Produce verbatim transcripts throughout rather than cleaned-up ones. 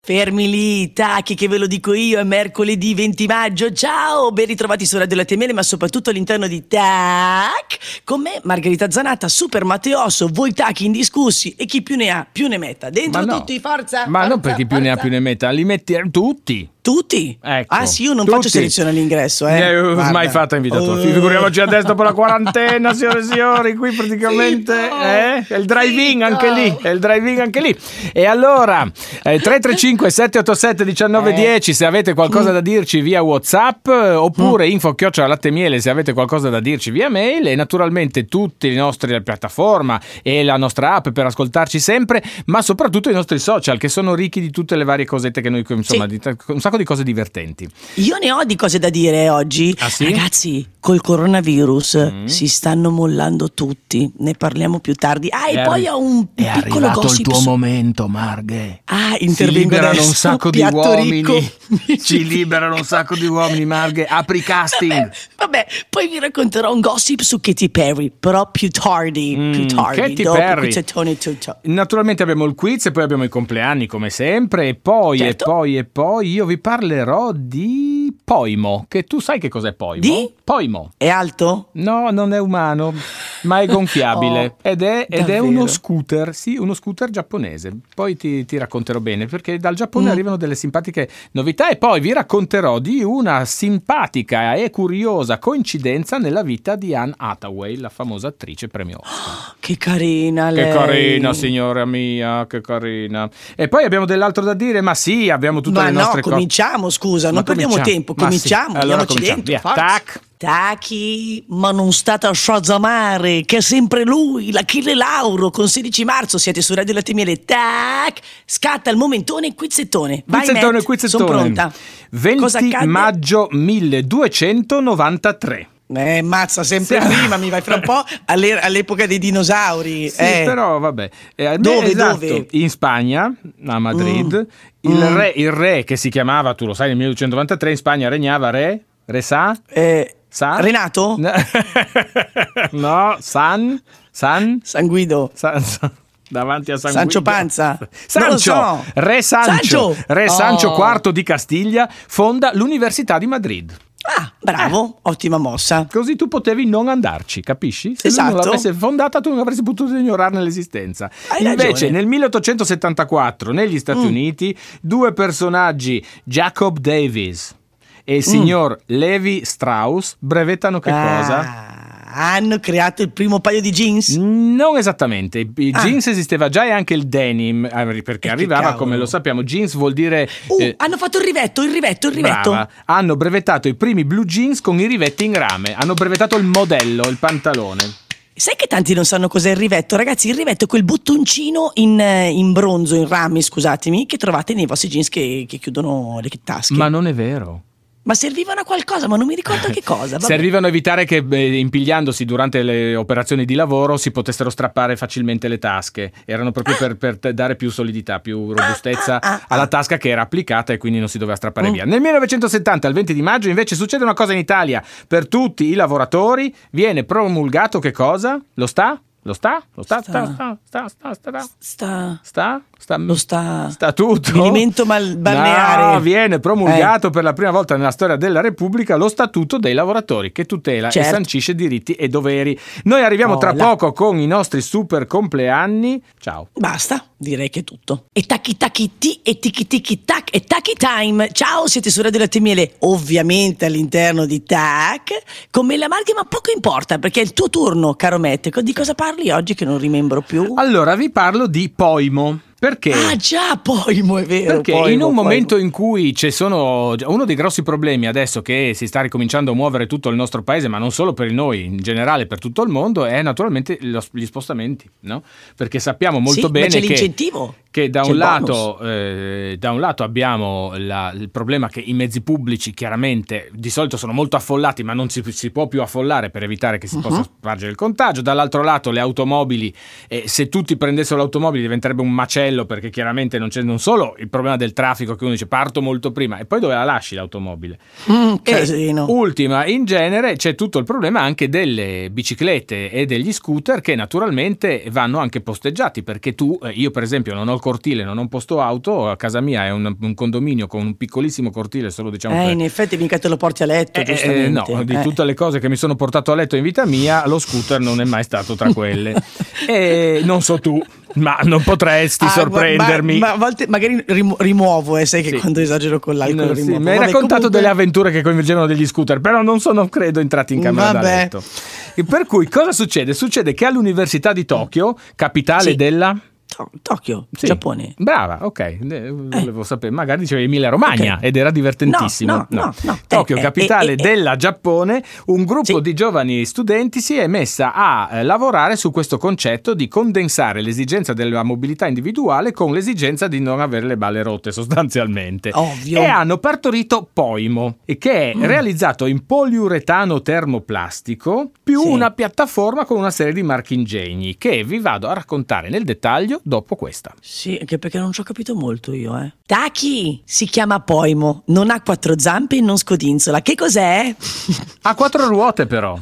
Fermi lì, tacchi che ve lo dico io, è mercoledì venti maggio, ciao, ben ritrovati su Radio Latte e Miele, ma soprattutto all'interno di Tac, con me Margherita Zanatta, Super Matteo Osso, voi tacchi indiscussi e chi più ne ha più ne metta, dentro no. tutti, forza! Ma forza, non per chi più forza. ne ha più ne metta, li metti tutti. Tutti? Ecco, ah sì, io non tutti. faccio selezione all'ingresso, eh. Ne ho Guarda. mai fatta invitato. Oh. Figuriamoci adesso dopo la quarantena, signore e signori, qui praticamente Zitto. eh, è il drive-in Zitto. anche lì, è il drive-in anche lì. E allora, eh, tre tre cinque sette otto sette uno nove uno zero se avete qualcosa Mm. da dirci via WhatsApp, oppure mm. info chiocciola latte miele se avete qualcosa da dirci via mail, e naturalmente tutte le nostre piattaforme e la nostra app per ascoltarci sempre, ma soprattutto i nostri social che sono ricchi di tutte le varie cosette che noi, insomma, Sì. di, un sacco di cose divertenti. Io ne ho di cose da dire oggi. Ah, sì? Ragazzi, col coronavirus Mm. si stanno mollando tutti. Ne parliamo più tardi. Ah, e È poi arri- ho un È piccolo arrivato gossip il tuo su- momento, Marghe. Ah, Si intervengo liberano adesso. un sacco di Piatto uomini. ricco. Ci liberano un sacco di uomini, Marghe. Apri casting. Vabbè, vabbè, poi vi racconterò un gossip su Katy Perry, però più tardi, Mm, più tardi. Katy dopo Perry. Quizzettone tutto. Naturalmente abbiamo il quiz e poi abbiamo i compleanni come sempre, e poi Certo. e poi e poi io vi parlerò di Poimo, che tu sai che cos'è Poimo? Di? Poimo. È alto? No, non è umano, ma è gonfiabile Oh, ed, è, ed è davvero? uno scooter, sì, uno scooter giapponese. Poi ti, ti racconterò bene, perché dal Giappone Mm. arrivano delle simpatiche novità, e poi vi racconterò di una simpatica e curiosa coincidenza nella vita di Anne Hathaway, la famosa attrice premio Oscar. Che carina lei. Che carina, signora mia, che carina. E poi abbiamo dell'altro da dire, ma sì, abbiamo tutte Ma le no, nostre cose. cominciamo, scusa, Ma non perdiamo cominciamo. tempo, Ma sì. cominciamo, Allora andiamoci cominciamo, dentro. via. Forza. Tac. Tacchi, ma non state a Shazamare, che è sempre lui, l'Achille Lauro, con sedici marzo, siete su Radio Latte e Miele. Tac, scatta il momentone quizzettone. Vai, Quizzettone, Matt, quizzettone. sono pronta. Cosa venti accade? maggio milleduecentonovantatré. Eh, mazza, sempre Sì. prima, mi vai fra un po' alle- all'epoca dei dinosauri. Sì, eh. però vabbè. Eh, Dove, esatto, dove? In Spagna, a Madrid, Mm. il, Mm. re, il re che si chiamava, tu lo sai, nel milleduecentonovantatré in Spagna regnava re, re Sa? Eh, Sa? Renato? No, San, San, San Guido? San, San- davanti a San Sancio Guido. Panza? Sancio, Non lo so. re Sancio, Sancio! re Oh. Sancio quarto di Castiglia fonda l'Università di Madrid. Ah, bravo, ottima mossa. Così tu potevi non andarci, capisci? Se lui Esatto. non l'avesse fondata, tu non avresti potuto ignorarne l'esistenza. Hai Invece, ragione. nel milleottocentosettantaquattro, negli Stati Mm. Uniti, due personaggi, Jacob Davis e il signor Levi Strauss, brevettano che cosa? Ah, hanno creato il primo paio di jeans? Non esattamente, il Ah. jeans esisteva già, e anche il denim, eh, perché E che arrivava, cavolo. come lo sappiamo, jeans vuol dire... Uh, eh, hanno fatto il rivetto, il rivetto, il rivetto. brava. Hanno brevettato i primi blue jeans con i rivetti in rame, hanno brevettato il modello, il pantalone. Sai che tanti non sanno cos'è il rivetto? Ragazzi, il rivetto è quel bottoncino in, eh, in bronzo, in rame, scusatemi, che trovate nei vostri jeans che, che chiudono le tasche. Ma non è vero. Ma servivano a qualcosa, ma non mi ricordo a che cosa. Vabbè. Servivano a evitare che, eh, impigliandosi durante le operazioni di lavoro, si potessero strappare facilmente le tasche. Erano proprio per, per te- dare più solidità, più robustezza Ah, ah, ah, alla ah. tasca, che era applicata e quindi non si doveva strappare Mm. via. Nel millenovecentosettanta, il venti di maggio, invece, succede una cosa in Italia. Per tutti i lavoratori viene promulgato che cosa? Lo sta? Lo sta? Lo sta? Sta? Sta? Sta? Sta? Sta? Sta... Sta? Sta? Lo sta... Statuto? Svilimento mal- balneare. No, viene promulgato per la prima volta nella storia della Repubblica lo Statuto dei lavoratori, che tutela Certo. e sancisce diritti e doveri. Noi arriviamo Oh, tra là. poco con i nostri super compleanni. Ciao. Basta, direi che è tutto. E tacchi tacchi ti e tiki tiki tac e tacchi time. Ciao, siete su Radio Latte e Miele, ovviamente all'interno di Tac, con me la Marghe, ma poco importa perché è il tuo turno, caro Matt. Di cosa parli oggi che non rimembro più? Allora, vi parlo di Poimo. Perché? Ah già, Poimo, è vero. Perché Poimo, in un Poimo. momento in cui ci sono uno dei grossi problemi adesso, che si sta ricominciando a muovere tutto il nostro paese, ma non solo per noi, in generale per tutto il mondo, è naturalmente lo- gli spostamenti, no? Perché sappiamo molto Sì, bene ma c'è che, l'incentivo. che da C'è un il lato eh, da un lato abbiamo la- il problema che i mezzi pubblici chiaramente di solito sono molto affollati, ma non si, si può più affollare per evitare che si Uh-huh. possa spargere il contagio. Dall'altro lato le automobili, eh, se tutti prendessero l'automobile diventerebbe un macello bello perché chiaramente non c'è non solo il problema del traffico che uno dice parto molto prima e poi dove la lasci l'automobile. Mm, e casino. ultima, in genere c'è tutto il problema anche delle biciclette e degli scooter che naturalmente vanno anche posteggiati, perché tu, io per esempio non ho il cortile, non ho un posto auto, a casa mia è un, un condominio con un piccolissimo cortile, solo diciamo Eh, per... in effetti mica te lo porti a letto, Eh, giustamente. eh, no, di Eh. tutte le cose che mi sono portato a letto in vita mia, lo scooter non è mai stato tra quelle. E non so tu, ma non potresti Ah, sorprendermi. Ma, ma a volte magari rimu- rimuovo, eh, sai che Sì. quando esagero con l'alcol No, sì, rimuovo. mi hai Vabbè, raccontato comunque- delle avventure che coinvolgevano degli scooter, però non sono, credo, entrati in camera da Vabbè. letto. E per cui cosa succede? Succede che all'Università di Tokyo, capitale Sì. della... To- Tokyo, Sì. Giappone. Brava, ok. Eh, Volevo sapere, magari dicevi Emilia Romagna Ok. ed era divertentissimo. No, no, no, no. Tokyo, Eh, eh, capitale eh, eh, della Giappone, un gruppo Sì. di giovani studenti si è messa a eh, lavorare su questo concetto di condensare l'esigenza della mobilità individuale con l'esigenza di non avere le balle rotte sostanzialmente. Ovvio. E hanno partorito Poimo, che è Mm. realizzato in poliuretano termoplastico più Sì. una piattaforma con una serie di marchingegni che vi vado a raccontare nel dettaglio dopo questa. Sì, anche perché non ci ho capito molto io, eh. Taki si chiama Poimo, non ha quattro zampe e non scodinzola. Che cos'è? Ha quattro ruote però.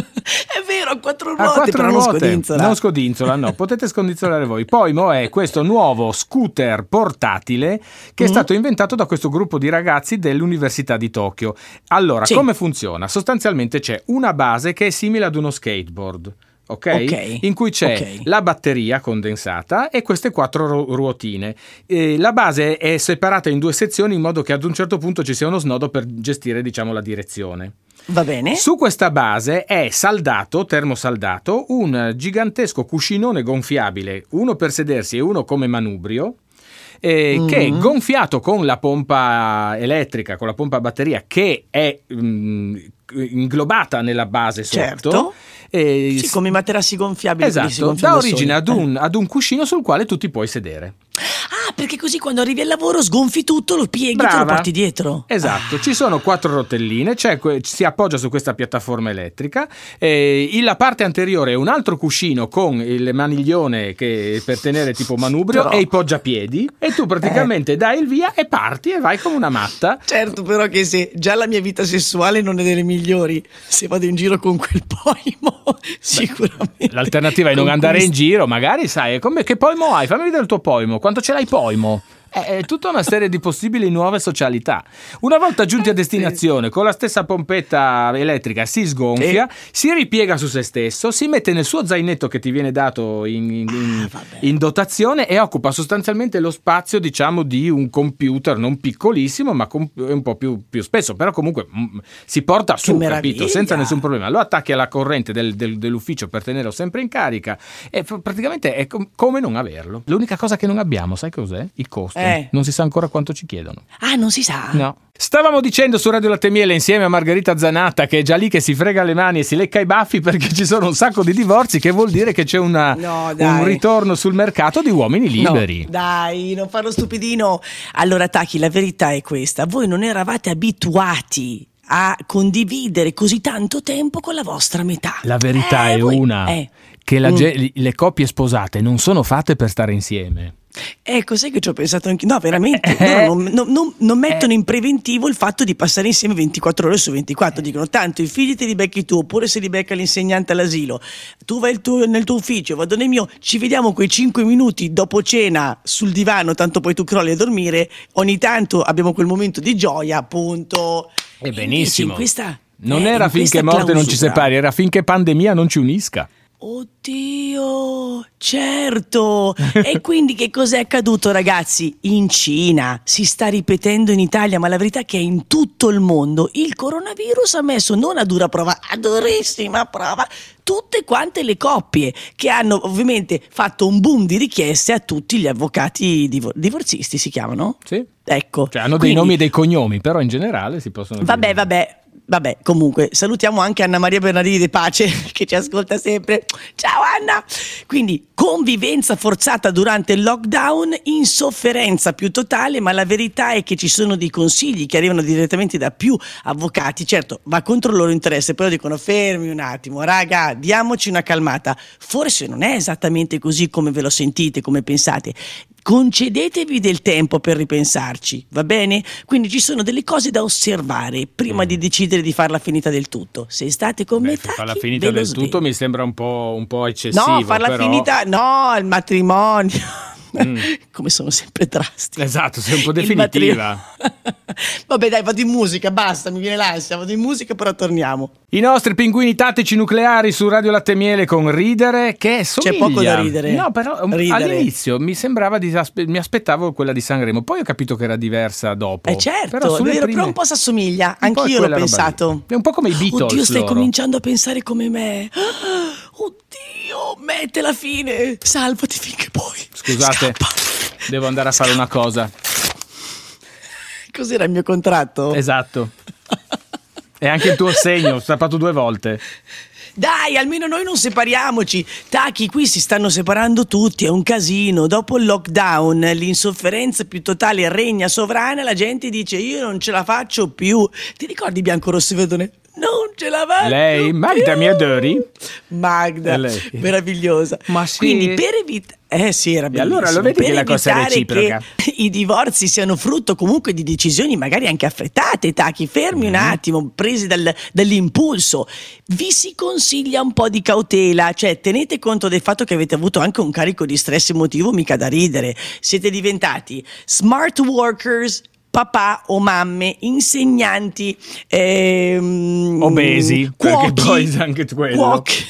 È vero, ha quattro Ha ruote, quattro però non ruote. scodinzola. Non scodinzola, no. Potete scodinzolare voi. Poimo è questo nuovo scooter portatile che è Mm. stato inventato da questo gruppo di ragazzi dell'Università di Tokyo. Allora, Sì. come funziona? Sostanzialmente c'è una base che è simile ad uno skateboard. Okay? Ok. In cui c'è Ok. la batteria condensata e queste quattro ru- ruotine. E la base è separata in due sezioni in modo che ad un certo punto ci sia uno snodo per gestire, diciamo, la direzione. Va bene? Su questa base è saldato, termosaldato, un gigantesco cuscinone gonfiabile, uno per sedersi e uno come manubrio, eh, Mm. che è gonfiato con la pompa elettrica, con la pompa a batteria che è mm, inglobata nella base sotto. Certo. E Sì, come i materassi gonfiabili. quelli si esatto, gonfiano dà da origine soli. ad un, ad un cuscino sul quale tu ti puoi sedere. Ah, perché così quando arrivi al lavoro sgonfi tutto, lo pieghi e te lo Brava. porti dietro. Esatto, ci sono quattro rotelline, c'è que- si appoggia su questa piattaforma elettrica, e in- la parte anteriore è un altro cuscino con il maniglione che per tenere tipo manubrio Però- e i poggiapiedi e tu praticamente dai il via e parti e vai come una matta. Certo, però che se già la mia vita sessuale non è delle migliori, se vado in giro con quel poimo, sicuramente. L'alternativa è non andare in conquisto. giro, magari sai, come, che poimo hai? Fammi vedere il tuo poimo, quanto ce l'hai poimo? È è tutta una serie di possibili nuove socialità. Una volta giunti a destinazione, con la stessa pompetta elettrica si sgonfia, si ripiega su se stesso, si mette nel suo zainetto che ti viene dato in, in- in- Ah, vabbè. in dotazione e occupa sostanzialmente lo spazio, diciamo, di un computer non piccolissimo, ma com- un po' più, più spesso. Però comunque mm, si porta su, meraviglia. capito? Senza nessun problema. Lo attacchi alla corrente del- del- dell'ufficio per tenerlo sempre in carica e pr- praticamente è com- come non averlo. L'unica cosa che non abbiamo, sai cos'è? Il costo. Eh. Non si sa ancora quanto ci chiedono. Ah, non si sa? No. Stavamo dicendo su Radio Latte e Miele insieme a Margherita Zanatta che è già lì che si frega le mani e si lecca i baffi perché ci sono un sacco di divorzi, che vuol dire che c'è una- No, dai. un ritorno sul mercato di uomini liberi. No, dai, non farlo stupidino. Allora, Taki, la verità è questa: voi non eravate abituati a condividere così tanto tempo con la vostra metà. La verità Eh, è voi- una, eh. che la Mm. ge- le coppie sposate non sono fatte per stare insieme. Ecco, sai che ci ho pensato anche. No, veramente. Eh. loro non, non- non- non mettono in preventivo il fatto di passare insieme ventiquattro ore su ventiquattro. Dicono tanto i figli te li becchi tu, oppure se li becca l'insegnante all'asilo. Tu vai il tuo- nel tuo ufficio, vado nel mio. Ci vediamo quei cinque minuti dopo cena sul divano, tanto poi tu crolli a dormire. Ogni tanto abbiamo quel momento di gioia, appunto. E Invece benissimo. in questa, Non eh, era in finché questa morte non ci clausura. separi, era finché pandemia non ci unisca. Oddio, certo. E quindi che cos'è accaduto, ragazzi? In Cina, si sta ripetendo in Italia, ma la verità è che in tutto il mondo il coronavirus ha messo non a dura prova, a durissima prova tutte quante le coppie, che hanno ovviamente fatto un boom di richieste a tutti gli avvocati divor- divorzisti, si chiamano? Sì. Ecco. Cioè hanno dei Quindi- nomi e dei cognomi, però in generale si possono Vabbè, dire. vabbè, vabbè, comunque salutiamo anche Anna Maria Bernardini De Pace che ci ascolta sempre. Ciao Anna! Quindi convivenza forzata durante il lockdown, insofferenza più totale, ma la verità è che ci sono dei consigli che arrivano direttamente da più avvocati. Certo, va contro il loro interesse, però dicono fermi un attimo, raga, diamoci una calmata. Forse non è esattamente così come ve lo sentite, come pensate. concedetevi del tempo per ripensarci, va bene? Quindi ci sono delle cose da osservare prima mm. di decidere di farla finita del tutto. Se state con me, farla finita del svegli. tutto mi sembra un po', un po' eccessivo. No, farla però... finita, no, il matrimonio. Mm. Come sono sempre drastiche. Esatto, sei un po' definitiva. Vabbè dai, vado in musica, basta, mi viene l'ansia, vado in musica, però torniamo. I nostri pinguini tattici nucleari su Radio Latte e Miele con Ridere, che somiglia. C'è poco da ridere. No, però ridere. All'inizio mi sembrava di mi aspettavo quella di Sanremo, poi ho capito che era diversa dopo. Eh certo, però, è vero, prime... però un po' s'assomiglia, anch'io l'ho pensato. È un po' come i Beatles. Oddio, stai loro. cominciando a pensare come me. Oddio, mette la fine, salvati finché puoi. Scusate, Scappa. Devo andare a fare una cosa. Cos'era il mio contratto? Esatto. E anche il tuo segno, ho strappato due volte. Dai, almeno noi non separiamoci. Tacchi, qui si stanno separando tutti, è un casino. Dopo il lockdown, l'insofferenza più totale regna sovrana, la gente dice io non ce la faccio più. Ti ricordi Bianco Rosso e Verdone? Non ce la faccio Lei, più. Magda Miadori. Magda, meravigliosa. Ma sì. Quindi per evitare... Eh sì, era bellissimo. E allora lo vedi per che la cosa è reciproca. Che i divorzi siano frutto comunque di decisioni magari anche affrettate, Tacchi, fermi mm-hmm. un attimo, presi dal, dall'impulso. Vi si consiglia un po' di cautela, cioè tenete conto del fatto che avete avuto anche un carico di stress emotivo mica da ridere. Siete diventati smart workers, papà o mamme, insegnanti, ehm, obesi, cuochi, perché poi anche quello. Cuochi,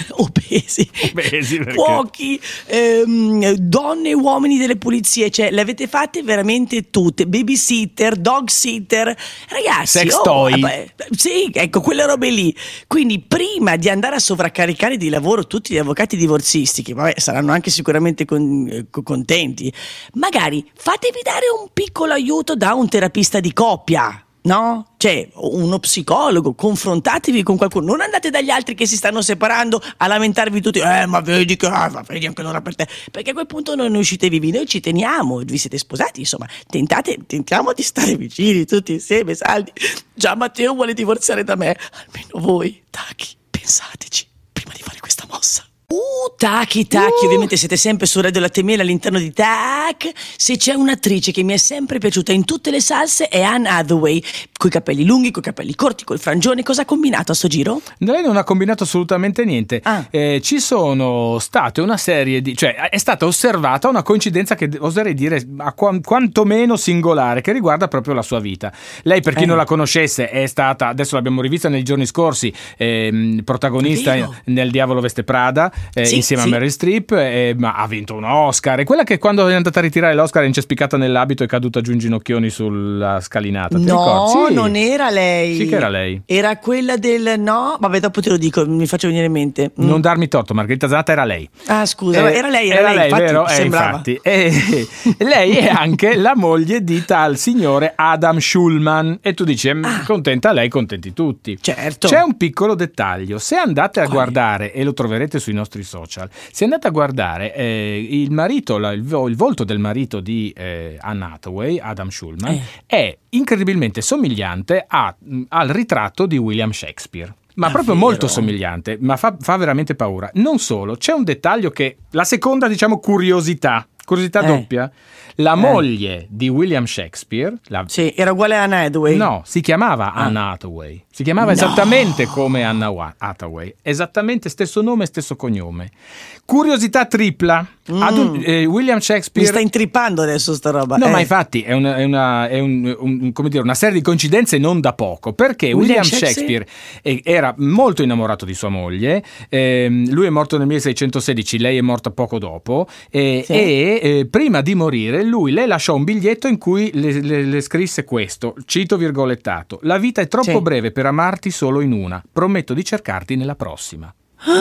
obesi, obesi perché... cuochi, ehm, donne e uomini delle pulizie, cioè le avete fatte veramente tutte, babysitter, dog sitter, ragazzi, sex oh, toy. Vabbè, sì, ecco quelle robe lì. Quindi prima di andare a sovraccaricare di lavoro tutti gli avvocati divorzisti, che vabbè saranno anche sicuramente con, eh, contenti, magari fatevi dare un piccolo aiuto da un terapista di coppia, no? Cioè uno psicologo, confrontatevi con qualcuno, non andate dagli altri che si stanno separando a lamentarvi tutti, eh ma vedi che ah, ma vedi anche l'ora per te, perché a quel punto non ne uscite vivi, noi ci teniamo, vi siete sposati, insomma, tentate, tentiamo di stare vicini tutti insieme, saldi. Già Matteo vuole divorziare da me, almeno voi, Tacchi, pensateci prima di fare questa mossa. Uh, Tacchi, Tacchi, uh. ovviamente siete sempre su Radio Latte e Miele all'interno di Tac. Se c'è un'attrice che mi è sempre piaciuta in tutte le salse è Anne Hathaway, coi capelli lunghi, coi capelli corti, col frangione. Cosa ha combinato a sto giro? Lei non ha combinato assolutamente niente. Ah. Eh, ci sono state una serie di, cioè è stata osservata una coincidenza che oserei dire a qu- quantomeno singolare, che riguarda proprio la sua vita. Lei, per chi eh. non la conoscesse, è stata, adesso l'abbiamo rivista nei giorni scorsi, ehm, protagonista nel Diavolo Veste Prada. Eh, sì, insieme sì. a Meryl Streep, eh, ma ha vinto un Oscar, e quella che quando è andata a ritirare l'Oscar è incespicata nell'abito e è caduta giù in ginocchioni sulla scalinata. Ti no, sì. non era lei. Sì che era lei. Era quella del no, vabbè dopo te lo dico, mi faccio venire in mente. Mm. Non darmi torto, Margherita Zanata era lei. Ah scusa, eh, era lei, era, era lei, lei, infatti, vero? Eh, sembrava. infatti. Eh, lei è anche la moglie di tal signore Adam Schulman, e tu dici, ah. contenta lei, contenti tutti. Certo. C'è un piccolo dettaglio, se andate a Quale? guardare, e lo troverete sui nostri social, se andate a guardare eh, il marito, la, il, il volto del marito di eh, Anne Hathaway, Adam Schulman, eh. è incredibilmente somigliante a, al ritratto di William Shakespeare. Ma Davvero? Proprio molto somigliante, ma fa, fa veramente paura. Non solo, c'è un dettaglio che, la seconda, diciamo, curiosità, curiosità eh. doppia, la eh. moglie di William Shakespeare, la... sì, era uguale a Anne Hathaway. No, si chiamava ah. Anne Hathaway. Si chiamava no. esattamente come Anna Hathaway, esattamente stesso nome e stesso cognome. Curiosità tripla. Mm. Ad un, eh, William Shakespeare. Mi sta intrippando adesso sta roba. No, eh. ma infatti è, una, è, una, è un, un, come dire, una serie di coincidenze non da poco, perché William, William Shakespeare, Shakespeare era molto innamorato di sua moglie. Eh, lui è morto nel milleseicentosedici, lei è morta poco dopo, eh, sì. e eh, prima di morire lui le lasciò un biglietto in cui le, le, le scrisse questo, cito virgolettato: la vita è troppo sì. breve per amarti solo in una, prometto di cercarti nella prossima.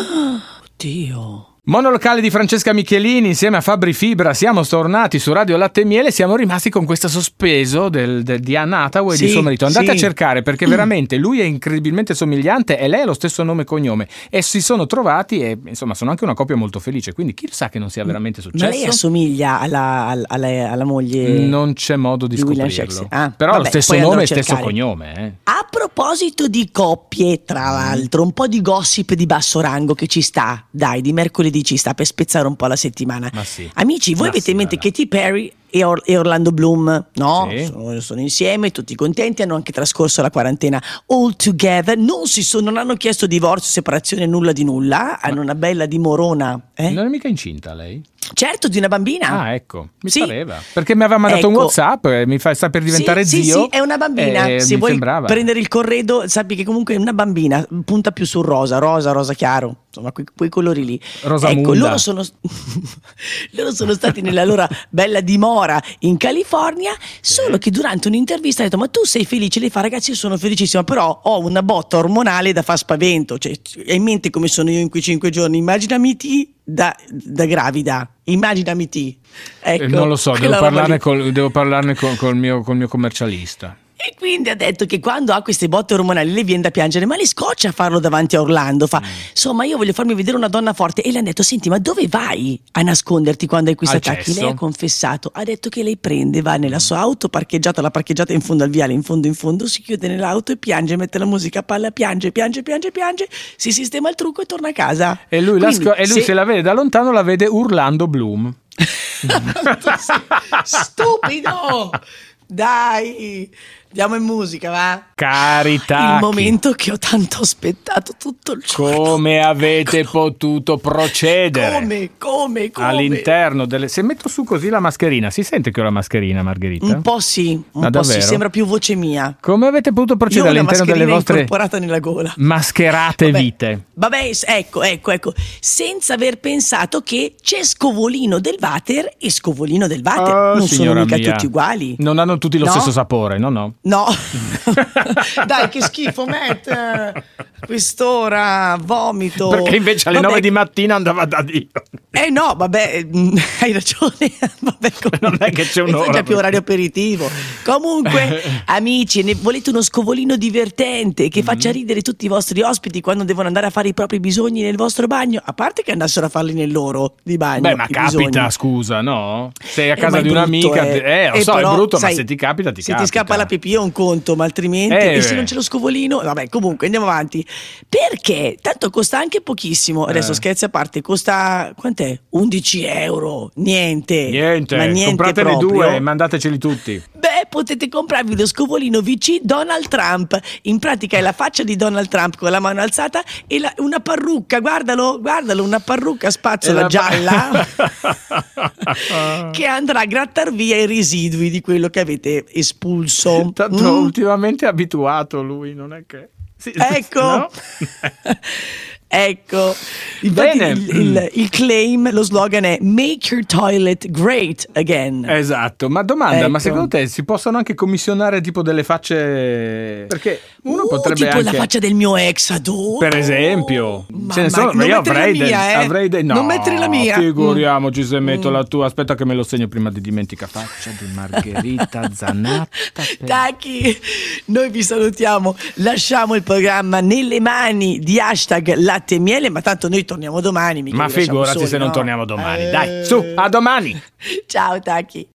Oddio. Monolocale di Francesca Michelini insieme a Fabri Fibra. Siamo tornati su Radio Latte e Miele. Siamo rimasti con questo sospeso del, del, di Anne Hathaway, sì, di suo marito. Andate sì. a cercare, perché veramente lui è incredibilmente somigliante e lei ha lo stesso nome e cognome, e si sono trovati e insomma sono anche una coppia molto felice, quindi chi sa che non sia veramente successo. Ma lei assomiglia alla, alla, alla, alla moglie? Non c'è modo di, di scoprirlo, ah, però vabbè, lo stesso nome e stesso cognome, eh. A proposito di coppie, tra l'altro, un po' di gossip di basso rango che ci sta, dai, di mercoledì dici sta per spezzare un po' la settimana. Ma sì. Amici, voi Ma avete sì, in mente guarda. Katy Perry e, Or- e Orlando Bloom, no? Sì. Sono, sono insieme, tutti contenti, hanno anche trascorso la quarantena all together, non, si sono, non hanno chiesto divorzio, separazione, nulla di nulla, hanno una bella dimorona. Eh? Non è mica incinta lei? Certo, di una bambina. Ah, ecco, mi Sì. pareva. Perché mi aveva mandato un Ecco. WhatsApp e mi fa, sta per diventare sì, zio. Sì, sì, è una bambina. e Se mi vuoi sembrava. prendere il corredo, sappi che comunque è una bambina, punta più sul rosa, rosa, rosa chiaro, insomma, quei, quei colori lì. Rosamunda. Ecco, loro sono, loro sono stati nella loro bella dimora in California, solo che durante un'intervista ha detto: ma tu sei felice? Lei fa: ragazzi, io sono felicissima, però ho una botta ormonale da fa spavento. Cioè, hai in mente come sono io in quei cinque giorni? Immaginami te da, da gravida. Immaginami te. Ecco, Eh, non lo so, devo quella roba parlarne, lì. col, devo parlarne col, col mio, col mio commercialista. E quindi ha detto che quando ha queste botte ormonali le viene da piangere, ma le scoccia a farlo davanti a Orlando. Fa, insomma, io voglio farmi vedere una donna forte. E le hanno detto: senti, ma dove vai a nasconderti quando hai questi Al attacchi? cesso. Lei ha confessato, ha detto che lei prende, va nella sua auto parcheggiata, la parcheggiata in fondo al viale, in fondo in fondo, si chiude nell'auto e piange, mette la musica a palla, piange, piange, piange, piange, si sistema il trucco e torna a casa. E lui, la Quindi, sco- e lui se- se la vede da lontano la vede Orlando Bloom. Stupido! Dai, andiamo in musica, va? Carità. Il momento che ho tanto aspettato tutto il giorno. Come avete potuto procedere? Come, come, come? All'interno delle... Se metto su così la mascherina, si sente che ho la mascherina, Margherita? Un po' sì, un Ma po' sì, davvero? sembra più voce mia. Come avete potuto Io ho procedere una all'interno delle mascherina vostre incorporata nella gola. mascherate Vabbè, vite? Vabbè, ecco, ecco, ecco, senza aver pensato che c'è Scovolino del Water e Scovolino del Water. Oh, non sono signora mica mia. tutti uguali. Non hanno tutti lo No? stesso sapore, no, no. No, dai, che schifo, Matt. Quest'ora vomito. Perché invece alle Vabbè, nove di mattina andava da Dio. Eh no, vabbè, mm, hai ragione. Vabbè, comunque, Non è che c'è un'ora. È già più orario aperitivo. Comunque, amici, ne volete uno scovolino divertente che faccia Mm-hmm. ridere tutti i vostri ospiti quando devono andare a fare i propri bisogni nel vostro bagno? A parte che andassero a farli nel loro di bagno. Beh, ma i capita, bisogni. scusa, no? Sei a Eh, casa ma è di brutto, un'amica, eh. eh, lo Eh, so, però, è brutto, sai, ma se ti capita, ti se capita. ti scappa la pipì è un conto, ma altrimenti Eh, e se beh. non c'è lo scovolino, vabbè, comunque andiamo avanti. Perché? Tanto costa anche pochissimo. Adesso Eh. scherzi a parte, costa quant'è? undici euro. Niente. Niente, ma niente compratene proprio. due e mandateceli tutti. Beh, potete comprarvi lo scovolino V C Donald Trump. In pratica è la faccia di Donald Trump con la mano alzata e la- una parrucca, guardalo, guardalo, una parrucca a spazzola E la- gialla che andrà a grattar via i residui di quello che avete espulso. Tanto Mm? ultimamente è abituato lui, non è che... Sì, Ecco. no? Ecco, infatti Bene. il, il- il claim, lo slogan è Make your toilet great again. Esatto, ma domanda, ma Ecco. secondo te si possono anche commissionare tipo delle facce... Perché uno Uh, potrebbe tipo anche... la faccia del mio ex adoro. Per esempio, Mamma, ce ne sono, non io mettere avrei, la mia, de- eh. avrei de- no, non mettere la mia. figuriamoci se metto Mm. la tua, aspetta che me lo segno prima di dimentica, faccia di Margherita Zanatta. per- Tacchi, noi vi salutiamo, lasciamo il programma nelle mani di hashtag latte e miele, ma tanto noi torniamo domani. mica Ma vi lasciamo figurati soli, se non no? torniamo domani, Eh. dai, su, a domani! Ciao Tacchi.